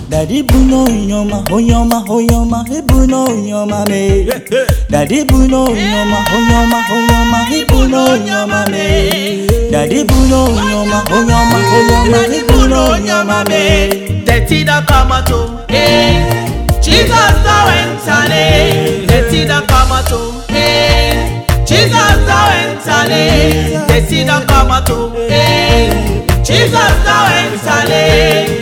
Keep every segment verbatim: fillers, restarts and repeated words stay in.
Daddy Bruno Yoma, Oyoma, Oyoma, he Bruno Yoma me. Daddy Bruno Yoma, Oyoma, Oyoma, he Bruno Yoma me. Daddy Bruno Yoma, Oyoma, Oyoma, he Bruno Yoma me. Dirty da kamato, eh. Jesus thou entale. Dirty da kamato, eh. Jesus thou entale. Dirty da kamato, eh. Jesus thou entale.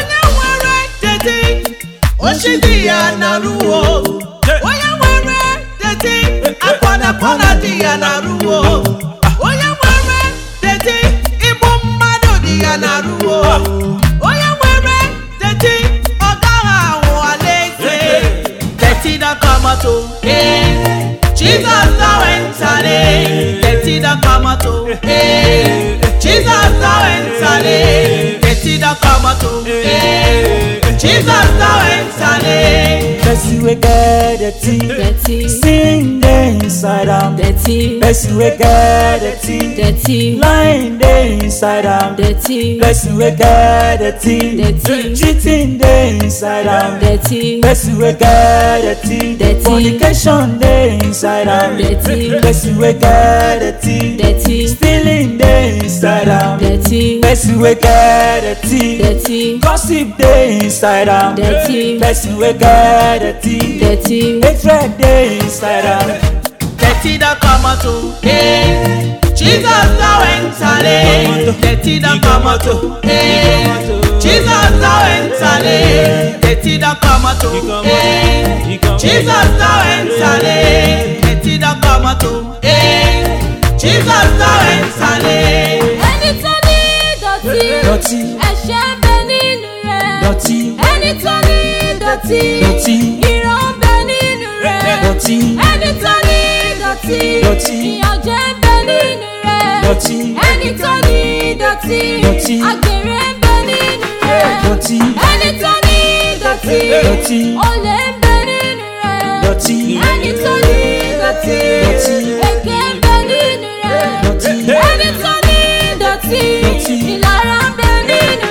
Oshidia naruo, oya were deti, akwana kwana dia naruo, oya were deti, ibummado dia naruo, oya were deti, ogaha walese, deti da kamato, eh, Jesus thou entale, deti da kamato, eh, Jesus thou entale, deti da kamato, eh. Jesus thou entale. Bessie we get the tea, dirty, sing the inside out, dirty, Bessie we get the tea, dirty, lying the inside out, dirty, Bessie we get the tea, dirty, cheating the inside out, dirty, Bessie we get the tea, dirty, fornication the inside out, dirty, Bessie we get the tea, dirty, stealing the inside out, dirty, Bessie we get the tea, dirty, gossip the inside out, dirty, Bessie we get the tea, dirty, hatred the inside out. Dirty da kamato, eh. Jesus thou entale. Dirty da kamato, eh. Jesus thou entale. Dirty da kamato, eh. Jesus thou entale. Dirty da kamato, eh. Jesus thou entale. ẹni tó ní dọ̀tí, Dọ̀tí, ẹ̀ṣẹ̀ bẹ nínú rẹ̀. dọ̀tí, ẹni tó ní dọ̀tí, dọ̀tí, ìran bẹ nínú rẹ̀. dọ̀tí, ẹni tó ní dọ̀tí, dọ̀tí, ìyànjẹ bẹ nínú rẹ̀. dọ̀tí, ẹni tó ní dọ̀tí, dọ̀tí, àgbèrè bẹ nínú rẹ̀. dọ̀tí, ẹni tó ní dọ̀tí, dọ̀tí, olè bẹ nínú rẹ̀. dọ̀tí, ẹni tó ní dọ̀tí, dọ̀tí, èké bẹ nínú rẹ̀. dọ̀tí, ẹni tó ní dọ̀tí, dọ̀tí, ìlara bẹ nínú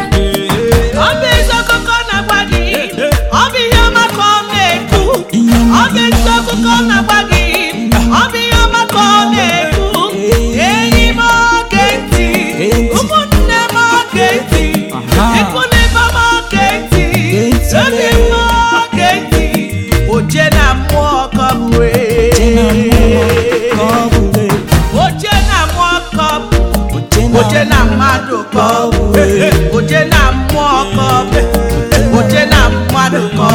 rẹ̀. Obi sokoko na gbagi, obi yoma komeku. Obi sokoko na gbagi, obi yoma komeku. Eyi mo genti, umunne mo genti, ikune mo mo genti, obi mo genti. Oje na mu okobue, oje na mu okobu, oje na madu kobu, oje na mu okobu, oje na madu kobu.